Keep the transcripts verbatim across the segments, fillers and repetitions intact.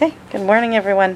Okay, good morning, everyone.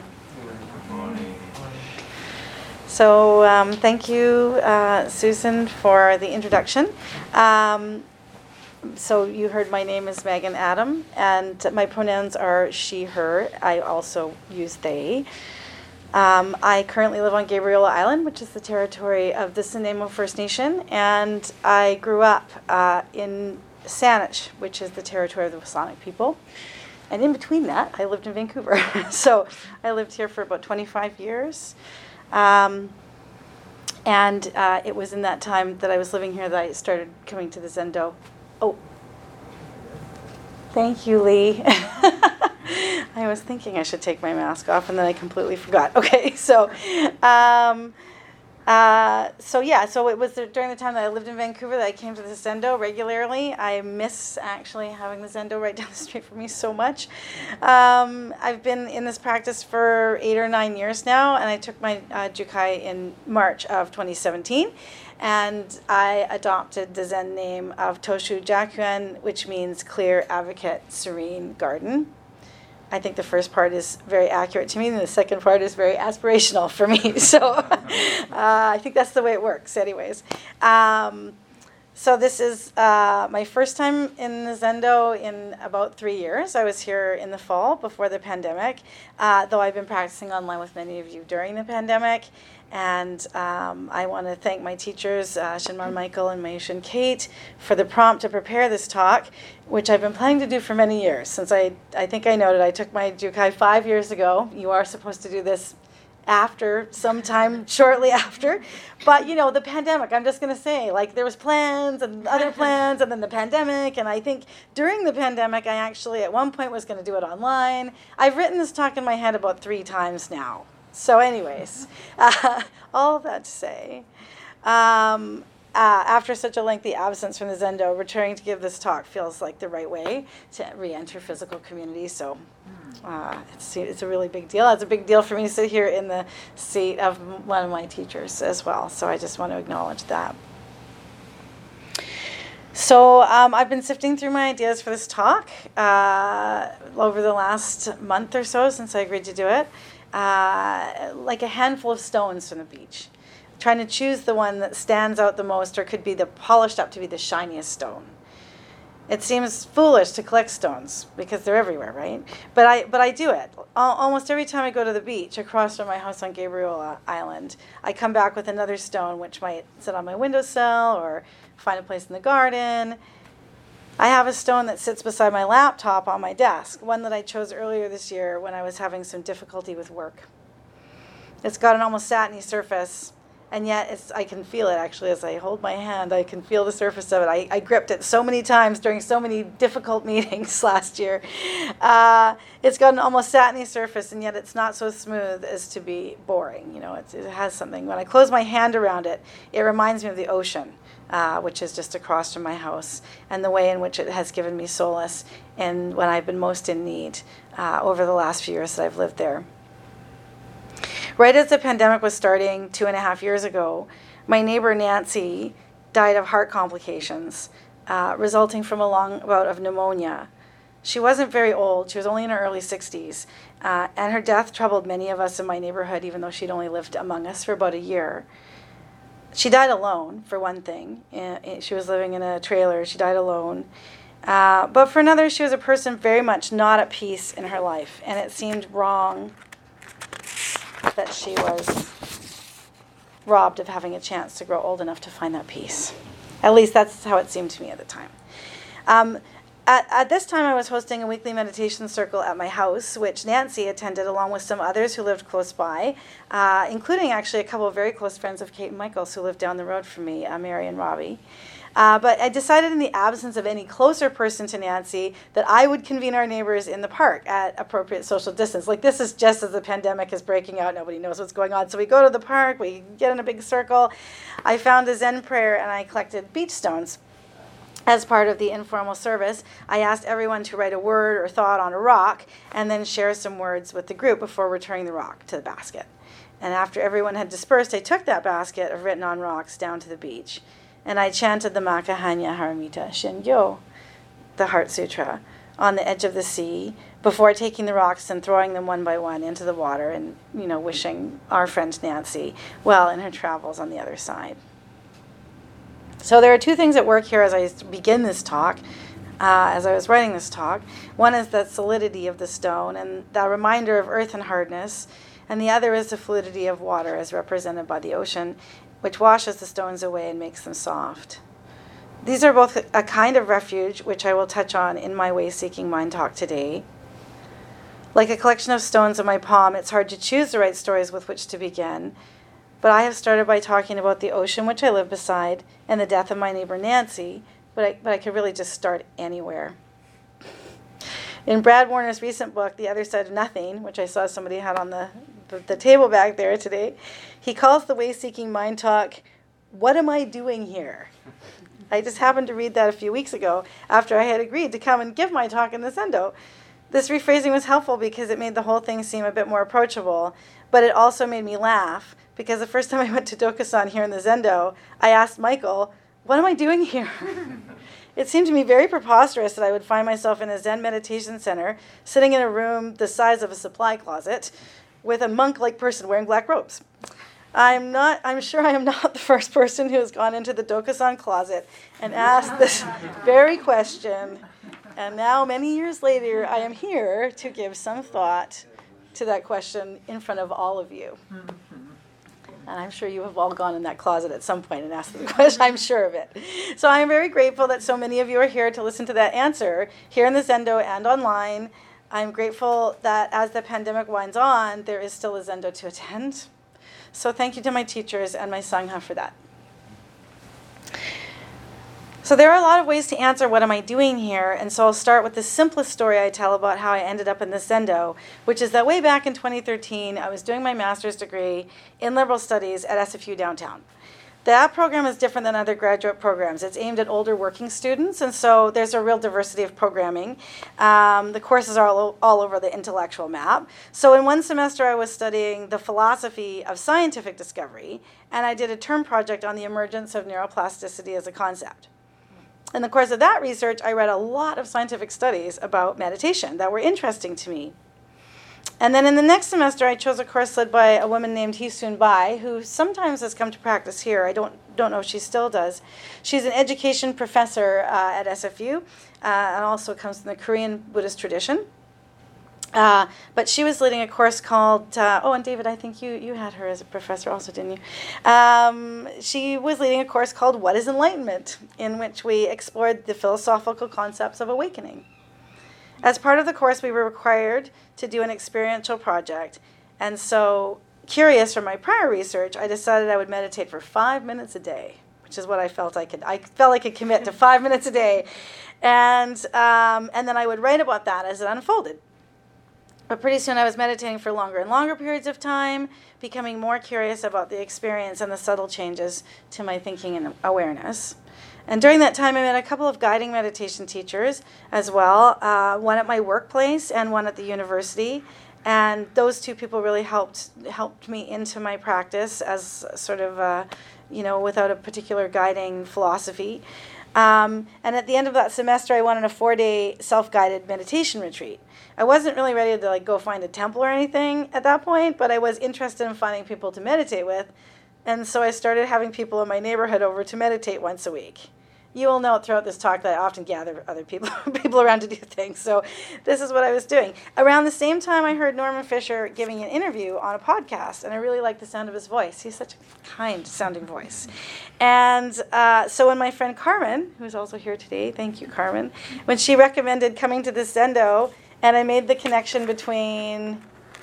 So um, thank you, uh, Susan, for the introduction. Um, so you heard my name is Megan Adam, and my pronouns are she, her. I also use they. Um, I currently live on Gabriola Island, which is the territory of the Nanaimo First Nation, and I grew up uh, in Saanich, which is the territory of the Wasanic people. And in between that, I lived in Vancouver. So I lived here for about twenty-five years. Um, and uh, it was in that time that I was living here that I started coming to the Zendo. Oh, thank you, Lee. I was thinking I should take my mask off, and then I completely forgot. Okay, so... Um, Uh, so yeah, so it was during the time that I lived in Vancouver that I came to the Zendo regularly. I miss actually having the Zendo right down the street from me so much. Um, I've been in this practice for eight or nine years now, and I took my uh, Jukai in March of twenty seventeen, and I adopted the Zen name of Toshu Jakuen, which means clear, advocate, serene garden. I think the first part is very accurate to me, and the second part is very aspirational for me. So uh, I think that's the way it works anyways. Um, so this is uh, my first time in the Zendo in about three years. I was here in the fall before the pandemic, uh, though I've been practicing online with many of you during the pandemic. And um, I want to thank my teachers, uh, Shinmar Michael and Mayushin Kate, for the prompt to prepare this talk, which I've been planning to do for many years. Since I, I think I noted I took my Jukai five years ago. You are supposed to do this after, sometime shortly after. But, you know, the pandemic, I'm just going to say, like, there was plans and other plans, and then the pandemic. And I think during the pandemic, I actually at one point was going to do it online. I've written this talk in my head about three times now. So anyways, uh, all of that to say, um, uh, after such a lengthy absence from the Zendo, returning to give this talk feels like the right way to re-enter physical community. So uh, it's, it's a really big deal. It's a big deal for me to sit here in the seat of one of my teachers as well. So I just want to acknowledge that. So um, I've been sifting through my ideas for this talk uh, over the last month or so since I agreed to do it. Uh, like a handful of stones from the beach, trying to choose the one that stands out the most or could be the polished up to be the shiniest stone. It seems foolish to collect stones because they're everywhere, right? But I but I do it. Al- almost every time I go to the beach across from my house on Gabriola Island, I come back with another stone which might sit on my windowsill or find a place in the garden. I have a stone that sits beside my laptop on my desk, one that I chose earlier this year when I was having some difficulty with work. It's got an almost satiny surface, and yet it's, I can feel it actually as I hold my hand. I can feel the surface of it. I, I gripped it so many times during so many difficult meetings last year. Uh, it's got an almost satiny surface, and yet it's not so smooth as to be boring. You know, it's, it has something. When I close my hand around it, it reminds me of the ocean. Uh, which is just across from my house, and the way in which it has given me solace in when I've been most in need uh, over the last few years that I've lived there. Right as the pandemic was starting two and a half years ago, my neighbor Nancy died of heart complications uh, resulting from a long bout of pneumonia. She wasn't very old. She was only in her early sixties, uh, and her death troubled many of us in my neighborhood, even though she'd only lived among us for about a year. She died alone, for one thing. She was living in a trailer. She died alone. Uh, but for another, she was a person very much not at peace in her life. And it seemed wrong that she was robbed of having a chance to grow old enough to find that peace. At least that's how it seemed to me at the time. Um, At, at this time, I was hosting a weekly meditation circle at my house, which Nancy attended along with some others who lived close by, uh, including actually a couple of very close friends of Kate and Michael's who lived down the road from me, uh, Mary and Robbie. Uh, but I decided in the absence of any closer person to Nancy that I would convene our neighbors in the park at appropriate social distance. Like, this is just as the pandemic is breaking out. Nobody knows what's going on. So we go to the park, we get in a big circle. I found a Zen prayer, and I collected beach stones. As part of the informal service, I asked everyone to write a word or thought on a rock and then share some words with the group before returning the rock to the basket. And after everyone had dispersed, I took that basket of written on rocks down to the beach, and I chanted the Makahanya Haramita Shingyo, the Heart Sutra, on the edge of the sea, before taking the rocks and throwing them one by one into the water and, you know, wishing our friend Nancy well in her travels on the other side. So there are two things at work here as I begin this talk, uh, as I was writing this talk. One is the solidity of the stone and the reminder of earth and hardness, and the other is the fluidity of water as represented by the ocean, which washes the stones away and makes them soft. These are both a kind of refuge, which I will touch on in my Way-Seeking Mind talk today. Like a collection of stones in my palm, it's hard to choose the right stories with which to begin, but I have started by talking about the ocean which I live beside and the death of my neighbor Nancy, but I, but I could really just start anywhere. In Brad Warner's recent book, The Other Side of Nothing, which I saw somebody had on the, the, the table back there today, he calls the Way-Seeking Mind talk, "What am I doing here?" I just happened to read that a few weeks ago after I had agreed to come and give my talk in the Zendo. This rephrasing was helpful because it made the whole thing seem a bit more approachable, but it also made me laugh because the first time I went to Dokusan here in the Zendo, I asked Michael, "What am I doing here?" It seemed to me very preposterous that I would find myself in a Zen meditation center, sitting in a room the size of a supply closet, with a monk-like person wearing black robes. I'm not. I'm sure I am not the first person who has gone into the Dokusan closet and asked this very question. And now, many years later, I am here to give some thought to that question in front of all of you. And I'm sure you have all gone in that closet at some point and asked the question. I'm sure of it. So I am very grateful that so many of you are here to listen to that answer, here in the Zendo and online. I'm grateful that as the pandemic winds on, there is still a Zendo to attend. So thank you to my teachers and my Sangha for that. So there are a lot of ways to answer what am I doing here, and so I'll start with the simplest story I tell about how I ended up in the Zendo, which is that way back in twenty thirteen, I was doing my master's degree in liberal studies at S F U downtown. That program is different than other graduate programs. It's aimed at older working students, and so there's a real diversity of programming. Um, the courses are all, all over the intellectual map. So in one semester, I was studying the philosophy of scientific discovery, and I did a term project on the emergence of neuroplasticity as a concept. In the course of that research, I read a lot of scientific studies about meditation that were interesting to me. And then in the next semester, I chose a course led by a woman named Hee-Soon Bai, who sometimes has come to practice here. I don't don't know if she still does. She's an education professor uh, at S F U uh, and also comes from the Korean Buddhist tradition. Uh, but she was leading a course called, uh, oh, and David, I think you, you had her as a professor also, didn't you? Um, she was leading a course called What is Enlightenment, in which we explored the philosophical concepts of awakening. As part of the course, we were required to do an experiential project, and so, curious from my prior research, I decided I would meditate for five minutes a day, which is what I felt I could, I felt I could commit to five minutes a day, and um, and then I would write about that as it unfolded. But pretty soon I was meditating for longer and longer periods of time, becoming more curious about the experience and the subtle changes to my thinking and awareness. And during that time, I met a couple of guiding meditation teachers as well, uh, one at my workplace and one at the university. And those two people really helped helped me into my practice as sort of, uh, you know, without a particular guiding philosophy. Um, and at the end of that semester, I went on a four-day self-guided meditation retreat. I wasn't really ready to like go find a temple or anything at that point, but I was interested in finding people to meditate with. And so I started having people in my neighborhood over to meditate once a week. You will note throughout this talk that I often gather other people people around to do things. So this is what I was doing. Around the same time, I heard Norman Fisher giving an interview on a podcast, and I really liked the sound of his voice. He's such a kind-sounding voice. And uh, so when my friend Carmen, who's also here today, thank you, Carmen, when she recommended coming to this Zendo, and I made the connection between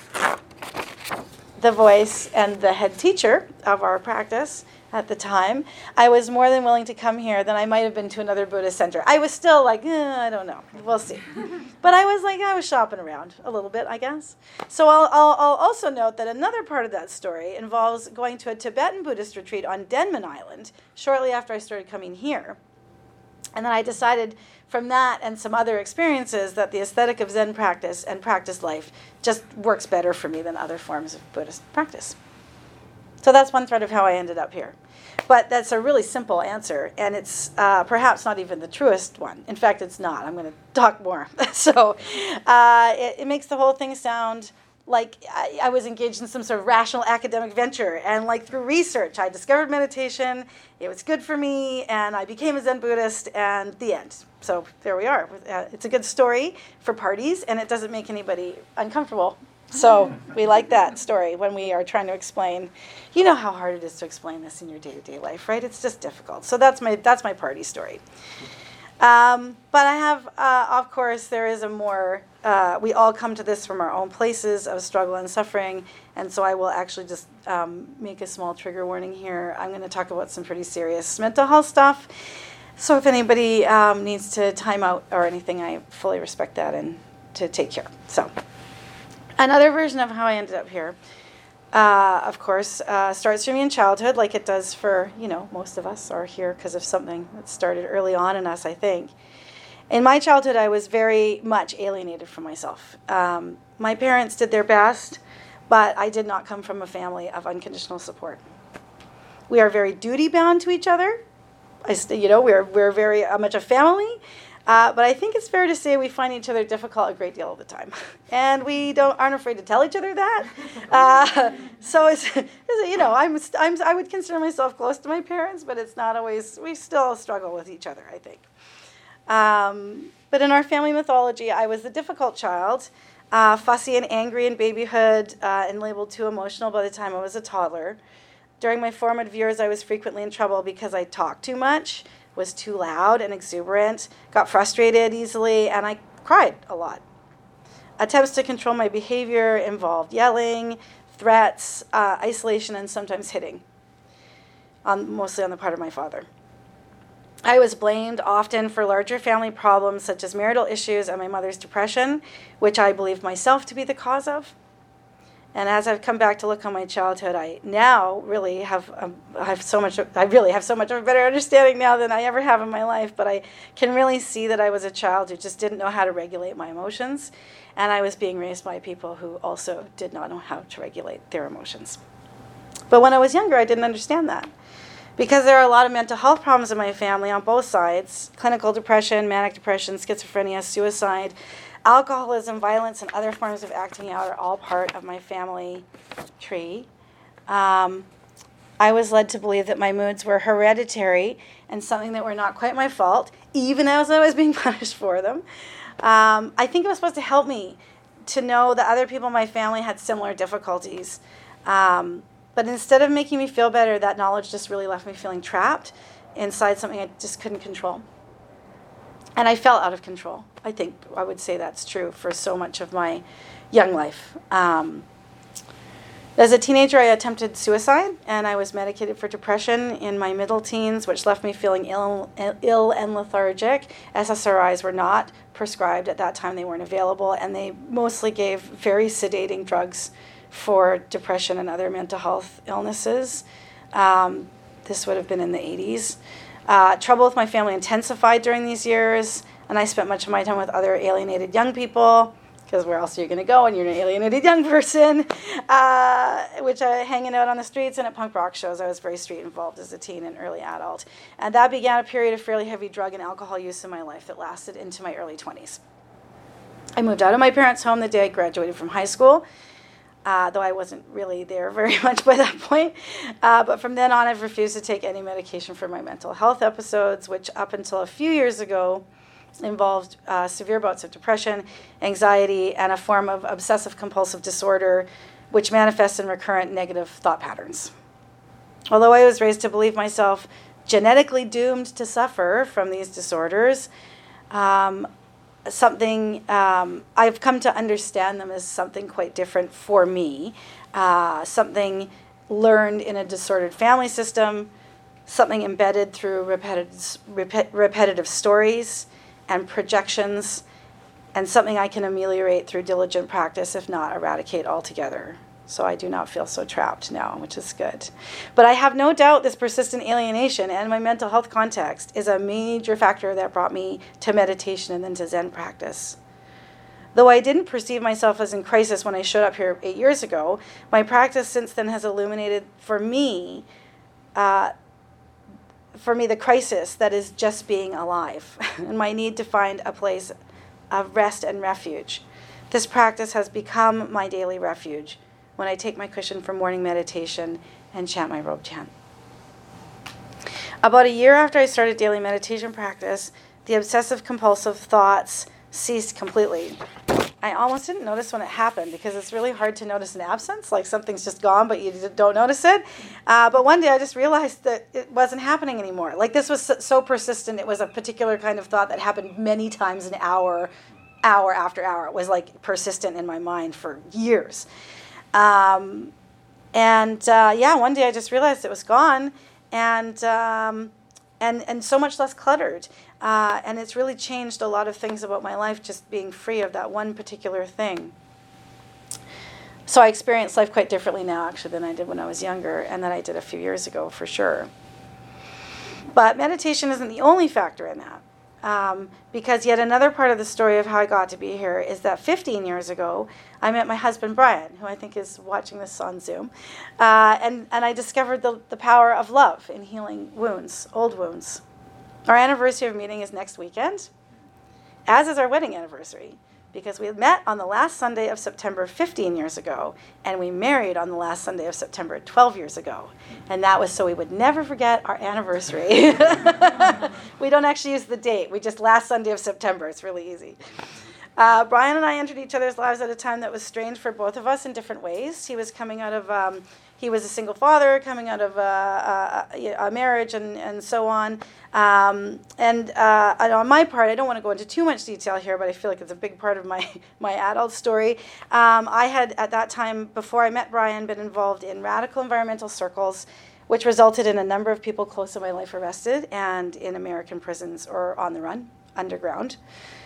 the voice and the head teacher of our practice at the time, I was more than willing to come here than I might have been to another Buddhist center. I was still like, eh, I don't know, we'll see. But I was like, I was shopping around a little bit, I guess. So I'll, I'll, I'll also note that another part of that story involves going to a Tibetan Buddhist retreat on Denman Island shortly after I started coming here. And then I decided from that and some other experiences that the aesthetic of Zen practice and practice life just works better for me than other forms of Buddhist practice. So that's one thread of how I ended up here. But that's a really simple answer, and it's uh, perhaps not even the truest one. In fact, it's not. I'm going to talk more. so uh, it, it makes the whole thing sound like I, I was engaged in some sort of rational academic venture, and like through research, I discovered meditation. It was good for me, and I became a Zen Buddhist, and the end. So there we are. Uh, it's a good story for parties, and it doesn't make anybody uncomfortable. So we like that story when we are trying to explain. You know how hard it is to explain this in your day-to-day life, right? It's just difficult. So that's my that's my party story. Um, but I have, uh, of course, there is a more, uh, we all come to this from our own places of struggle and suffering, and so I will actually just um, make a small trigger warning here. I'm going to talk about some pretty serious mental health stuff. So if anybody um, needs to time out or anything, I fully respect that and to take care. So another version of how I ended up here, uh, of course, uh, starts for me in childhood, like it does for, you know, most of us are here because of something that started early on in us, I think. In my childhood, I was very much alienated from myself. Um, my parents did their best, but I did not come from a family of unconditional support. We are very duty-bound to each other. I, st- you know, we're we're very uh, much a family. Uh, but I think it's fair to say we find each other difficult a great deal of the time, and we don't aren't afraid to tell each other that. Uh, so it's, it's you know I'm, I'm I would consider myself close to my parents, but it's not always. We still struggle with each other, I think. Um, but in our family mythology, I was the difficult child, uh, fussy and angry in babyhood, uh, and labeled too emotional by the time I was a toddler. During my formative years, I was frequently in trouble because I talked too much, was too loud and exuberant, got frustrated easily, and I cried a lot. Attempts to control my behavior involved yelling, threats, uh, isolation, and sometimes hitting, on, mostly on the part of my father. I was blamed often for larger family problems such as marital issues and my mother's depression, which I believed myself to be the cause of. And as I've come back to look on my childhood, I now really have um, I have so much. I really have so much of a better understanding now than I ever have in my life. But I can really see that I was a child who just didn't know how to regulate my emotions, and I was being raised by people who also did not know how to regulate their emotions. But when I was younger, I didn't understand that, because there are a lot of mental health problems in my family on both sides: clinical depression, manic depression, schizophrenia, suicide. Alcoholism, violence, and other forms of acting out are all part of my family tree. Um, I was led to believe that my moods were hereditary and something that were not quite my fault, even as I was being punished for them. Um, I think it was supposed to help me to know that other people in my family had similar difficulties. Um, but instead of making me feel better, that knowledge just really left me feeling trapped inside something I just couldn't control. And I felt out of control. I think I would say that's true for so much of my young life. Um, as a teenager, I attempted suicide, and I was medicated for depression in my middle teens, which left me feeling ill, ill and lethargic. S S R Is were not prescribed at that time. They weren't available, and they mostly gave very sedating drugs for depression and other mental health illnesses. Um, this would have been in the eighties. Uh, trouble with my family intensified during these years, and I spent much of my time with other alienated young people, because where else are you going to go when you're an alienated young person, uh, which I hanging out on the streets and at punk rock shows. I was very street involved as a teen and early adult. And that began a period of fairly heavy drug and alcohol use in my life that lasted into my early twenties. I moved out of my parents' home the day I graduated from high school, Uh, though I wasn't really there very much by that point. Uh, but from then on, I've refused to take any medication for my mental health episodes, which up until a few years ago involved uh, severe bouts of depression, anxiety, and a form of obsessive-compulsive disorder, which manifests in recurrent negative thought patterns. Although I was raised to believe myself genetically doomed to suffer from these disorders, um, something um, I've come to understand them as something quite different for me, uh, something learned in a disordered family system, something embedded through repetitive, rep- repetitive stories and projections, and something I can ameliorate through diligent practice, if not eradicate altogether. So I do not feel so trapped now, which is good. But I have no doubt this persistent alienation and my mental health context is a major factor that brought me to meditation and then to Zen practice. Though I didn't perceive myself as in crisis when I showed up here eight years ago, my practice since then has illuminated for me, uh, for me the crisis that is just being alive and my need to find a place of rest and refuge. This practice has become my daily refuge when I take my cushion for morning meditation and chant my robe chant. About a year after I started daily meditation practice, the obsessive compulsive thoughts ceased completely. I almost didn't notice when it happened because it's really hard to notice an absence, like something's just gone but you don't notice it. Uh, but one day I just realized that it wasn't happening anymore. Like this was so persistent, it was a particular kind of thought that happened many times an hour, hour after hour. It was like persistent in my mind for years. Um, and uh, yeah, one day I just realized it was gone and um, and and so much less cluttered. Uh, and it's really changed a lot of things about my life, just being free of that one particular thing. So I experience life quite differently now, actually, than I did when I was younger, and than I did a few years ago, for sure. But meditation isn't the only factor in that. Um, because yet another part of the story of how I got to be here is that fifteen years ago, I met my husband, Brian, who I think is watching this on Zoom. Uh, and, and I discovered the, the power of love in healing wounds, old wounds. Our anniversary of meeting is next weekend, as is our wedding anniversary, because we met on the last Sunday of September fifteen years ago, and we married on the last Sunday of September twelve years ago. And that was so we would never forget our anniversary. We don't actually use the date. We just last Sunday of September. It's really easy. Uh, Brian and I entered each other's lives at a time that was strange for both of us in different ways. He was coming out of... Um, He was a single father coming out of uh, a, a marriage and, and so on. Um, and, uh, and on my part, I don't want to go into too much detail here, but I feel like it's a big part of my, my adult story. Um, I had, at that time, before I met Brian, been involved in radical environmental circles, which resulted in a number of people close to my life arrested and in American prisons or on the run, underground.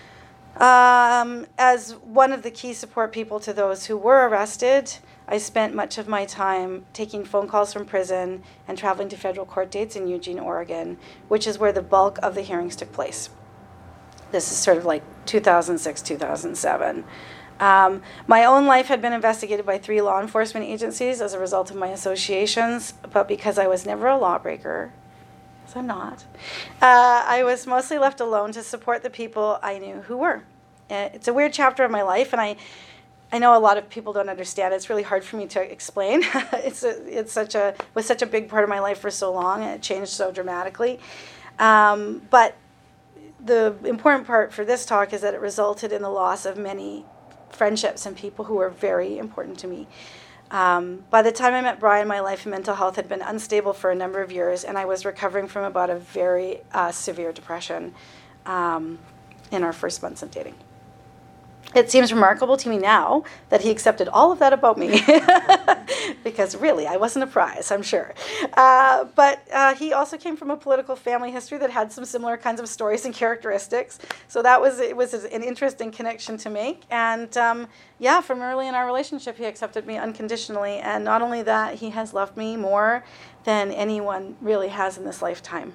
Um, as one of the key support people to those who were arrested, I spent much of my time taking phone calls from prison and traveling to federal court dates in Eugene, Oregon, which is where the bulk of the hearings took place. This is sort of like two thousand six, two thousand seven. Um, my own life had been investigated by three law enforcement agencies as a result of my associations, but because I was never a lawbreaker, because I'm not, uh, I was mostly left alone to support the people I knew who were. Uh, it's a weird chapter of my life, and I I know a lot of people don't understand. It's really hard for me to explain. it's a, it's such a was such a big part of my life for so long, and it changed so dramatically. Um, but the important part for this talk is that it resulted in the loss of many friendships and people who were very important to me. Um, by the time I met Brian, my life and mental health had been unstable for a number of years, and I was recovering from about a very uh, severe depression um, in our first months of dating. It seems remarkable to me now that he accepted all of that about me, because really, I wasn't a prize, I'm sure. Uh, but uh, he also came from a political family history that had some similar kinds of stories and characteristics. So that was it was an interesting connection to make. And um, yeah, from early in our relationship, he accepted me unconditionally. And not only that, he has loved me more than anyone really has in this lifetime.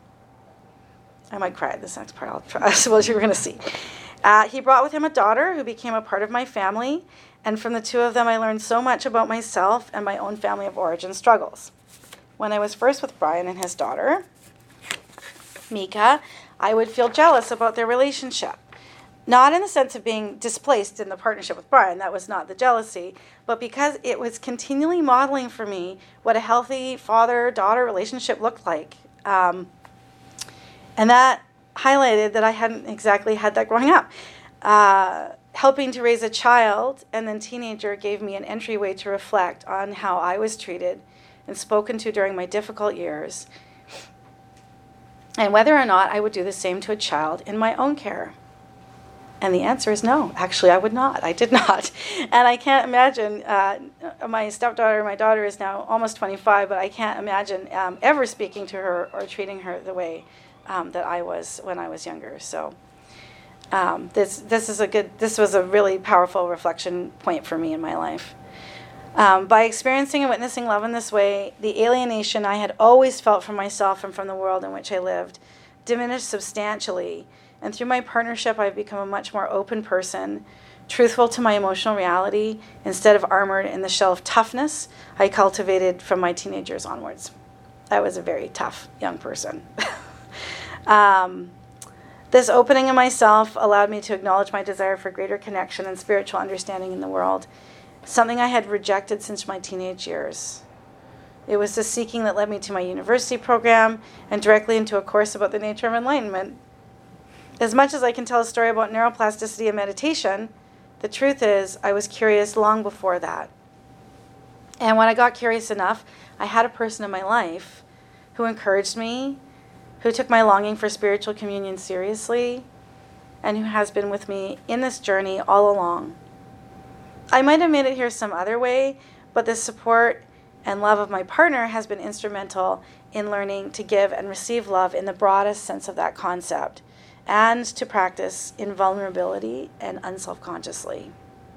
I might cry at this next part. I'll try. Well, you're going to see. Uh, he brought with him a daughter who became a part of my family, and from the two of them I learned so much about myself and my own family of origin struggles. When I was first with Brian and his daughter, Mika, I would feel jealous about their relationship. Not in the sense of being displaced in the partnership with Brian, that was not the jealousy, but because it was continually modeling for me what a healthy father-daughter relationship looked like. Um, and that highlighted that I hadn't exactly had that growing up. Uh, helping to raise a child and then teenager gave me an entryway to reflect on how I was treated and spoken to during my difficult years, and whether or not I would do the same to a child in my own care. And the answer is no. Actually, I would not. I did not. And I can't imagine, uh, my stepdaughter, my daughter is now almost twenty-five, but I can't imagine um, ever speaking to her or treating her the way Um, that I was when I was younger. So um, this this is a good this was a really powerful reflection point for me in my life. Um, by experiencing and witnessing love in this way, the alienation I had always felt from myself and from the world in which I lived diminished substantially. And through my partnership, I've become a much more open person, truthful to my emotional reality, instead of armored in the shell of toughness I cultivated from my teenage years onwards. I was a very tough young person. um, this opening of myself allowed me to acknowledge my desire for greater connection and spiritual understanding in the world, something I had rejected since my teenage years. It was this seeking that led me to my university program and directly into a course about the nature of enlightenment. As much as I can tell a story about neuroplasticity and meditation, the truth is I was curious long before that. And when I got curious enough, I had a person in my life who encouraged me, who took my longing for spiritual communion seriously, and who has been with me in this journey all along. I might have made it here some other way, but the support and love of my partner has been instrumental in learning to give and receive love in the broadest sense of that concept, and to practice in vulnerability and unselfconsciously.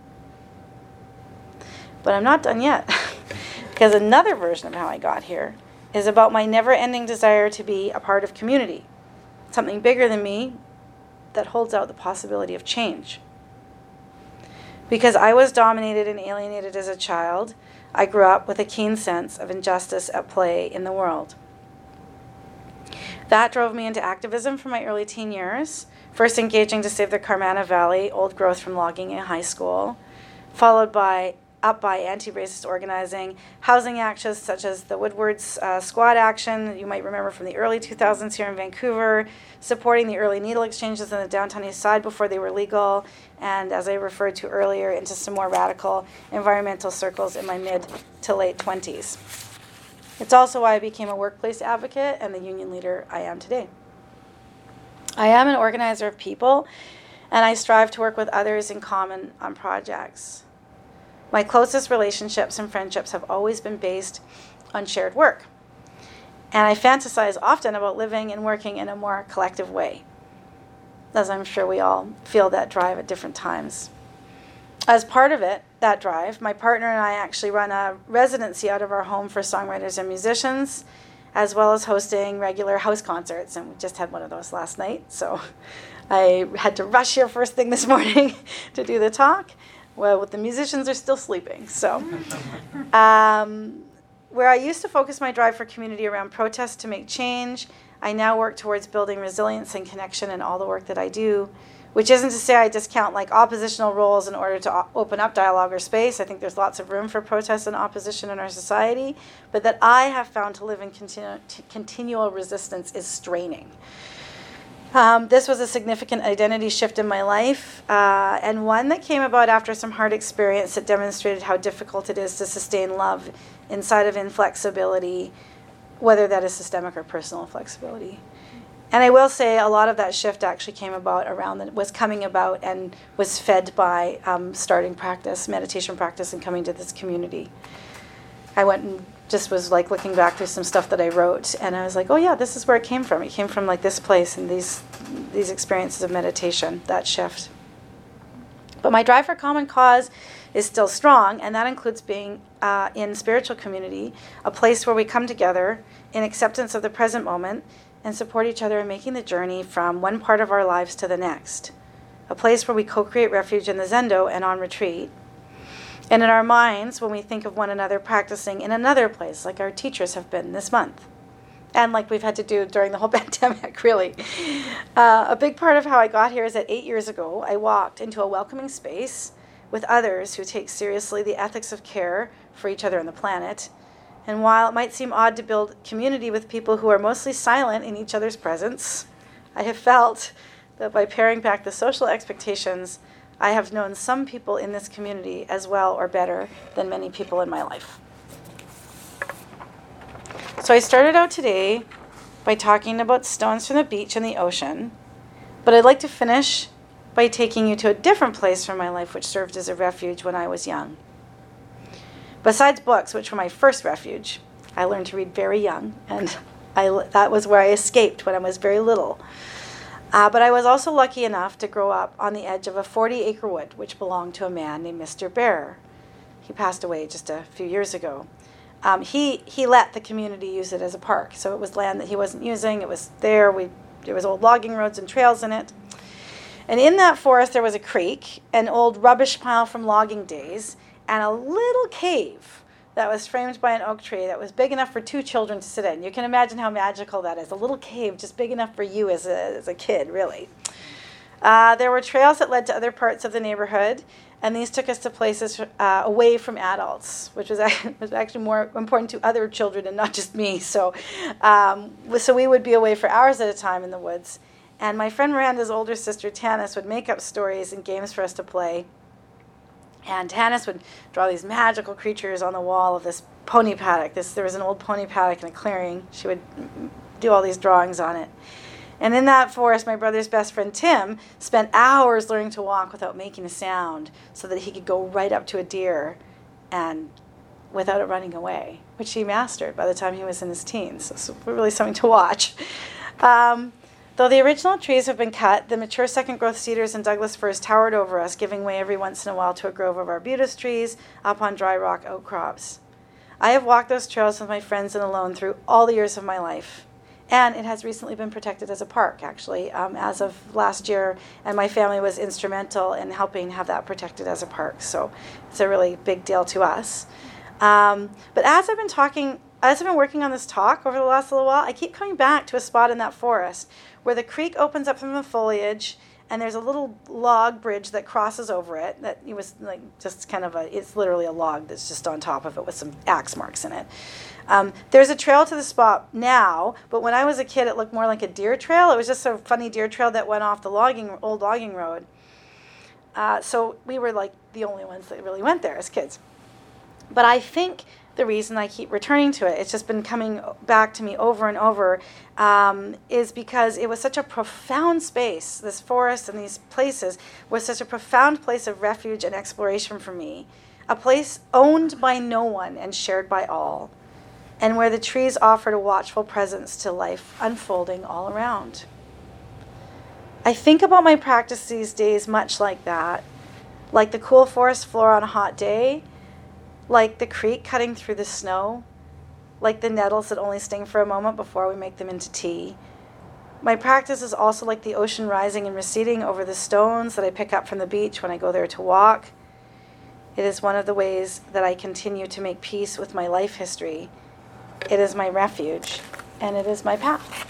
But I'm not done yet, because another version of how I got here is about my never-ending desire to be a part of community, something bigger than me that holds out the possibility of change. Because I was dominated and alienated as a child, I grew up with a keen sense of injustice at play in the world. That drove me into activism from my early teen years, first engaging to save the Carmana Valley, old growth from logging in high school, followed by up by anti-racist organizing, housing actions such as the Woodward's uh, Squad Action that you might remember from the early two thousands here in Vancouver, supporting the early needle exchanges in the downtown east side before they were legal, and as I referred to earlier, into some more radical environmental circles in my mid to late twenties. It's also why I became a workplace advocate and the union leader I am today. I am an organizer of people, and I strive to work with others in common on projects. My closest relationships and friendships have always been based on shared work. And I fantasize often about living and working in a more collective way, as I'm sure we all feel that drive at different times. As part of it, that drive, my partner and I actually run a residency out of our home for songwriters and musicians, as well as hosting regular house concerts. And we just had one of those last night, so I had to rush here first thing this morning to do the talk. Well, the musicians are still sleeping. So um, where I used to focus my drive for community around protests to make change, I now work towards building resilience and connection in all the work that I do, which isn't to say I discount like oppositional roles in order to o- open up dialogue or space. I think there's lots of room for protest and opposition in our society, but that I have found to live in continu- t- continual resistance is straining. Um, this was a significant identity shift in my life, uh, and one that came about after some hard experience that demonstrated how difficult it is to sustain love inside of inflexibility, whether that is systemic or personal flexibility. And I will say a lot of that shift actually came about around, the, was coming about and was fed by um, starting practice, meditation practice, and coming to this community. I went and just was like looking back through some stuff that I wrote, and I was like, oh yeah, this is where it came from. It came from like this place and these these experiences of meditation, that shift. But my drive for common cause is still strong, and that includes being uh, in spiritual community, a place where we come together in acceptance of the present moment and support each other in making the journey from one part of our lives to the next, a place where we co-create refuge in the Zendo and on retreat, and in our minds when we think of one another practicing in another place, like our teachers have been this month, and like we've had to do during the whole pandemic, really. Uh, a big part of how I got here is that eight years ago, I walked into a welcoming space with others who take seriously the ethics of care for each other and the planet. And while it might seem odd to build community with people who are mostly silent in each other's presence, I have felt that by paring back the social expectations, I have known some people in this community as well or better than many people in my life. So I started out today by talking about stones from the beach and the ocean, but I'd like to finish by taking you to a different place from my life which served as a refuge when I was young. Besides books, which were my first refuge, I learned to read very young, and I, that was where I escaped when I was very little. Uh, but I was also lucky enough to grow up on the edge of a forty-acre wood, which belonged to a man named Mister Bear. He passed away just a few years ago. Um, he he let the community use it as a park, so it was land that he wasn't using. It was there. We there was old logging roads and trails in it. And in that forest, there was a creek, an old rubbish pile from logging days, and a little cave that was framed by an oak tree that was big enough for two children to sit in. You can imagine how magical that is. A little cave just big enough for you as a, as a kid, really. Uh, there were trails that led to other parts of the neighborhood, and these took us to places uh, away from adults, which was actually, was actually more important to other children and not just me. So, um, so we would be away for hours at a time in the woods. And my friend Miranda's older sister, Tanis, would make up stories and games for us to play. And Tanis would draw these magical creatures on the wall of this pony paddock. This, there was an old pony paddock in a clearing. She would do all these drawings on it. And in that forest, my brother's best friend, Tim, spent hours learning to walk without making a sound so that he could go right up to a deer and without it running away, which he mastered by the time he was in his teens. So it's really something to watch. Um, though the original trees have been cut, the mature second-growth cedars and Douglas firs towered over us, giving way every once in a while to a grove of arbutus trees up on dry rock outcrops. I have walked those trails with my friends and alone through all the years of my life. And it has recently been protected as a park, actually, um, as of last year. And my family was instrumental in helping have that protected as a park. So it's a really big deal to us. Um, but as I've been talking, as I've been working on this talk over the last little while, I keep coming back to a spot in that forest where the creek opens up from the foliage, and there's a little log bridge that crosses over it. That it was like just kind of a, it's literally a log that's just on top of it with some axe marks in it. Um, there's a trail to the spot now, but when I was a kid, it looked more like a deer trail. It was just a funny deer trail that went off the logging old logging road. Uh, so we were like the only ones that really went there as kids. But I think the reason I keep returning to it, it's just been coming back to me over and over, um, is because it was such a profound space. This forest and these places was such a profound place of refuge and exploration for me. A place owned by no one and shared by all, and where the trees offered a watchful presence to life unfolding all around. I think about my practice these days much like that, like the cool forest floor on a hot day, like the creek cutting through the snow, like the nettles that only sting for a moment before we make them into tea. My practice is also like the ocean rising and receding over the stones that I pick up from the beach when I go there to walk. It is one of the ways that I continue to make peace with my life history. It is my refuge, and it is my path.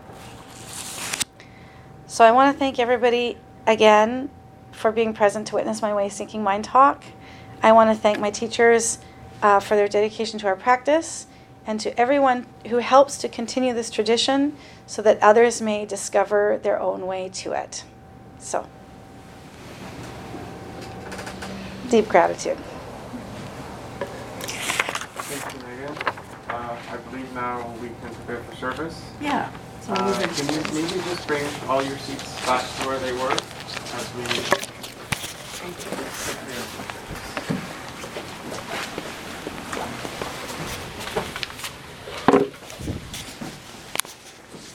So I want to thank everybody again for being present to witness my Way Seeking Mind talk. I want to thank my teachers uh, for their dedication to our practice, and to everyone who helps to continue this tradition so that others may discover their own way to it. So, deep gratitude. Thank you, Megan. Uh, I believe now we can prepare for service. Yeah. So Uh, can you maybe just bring all your seats back to where they were as we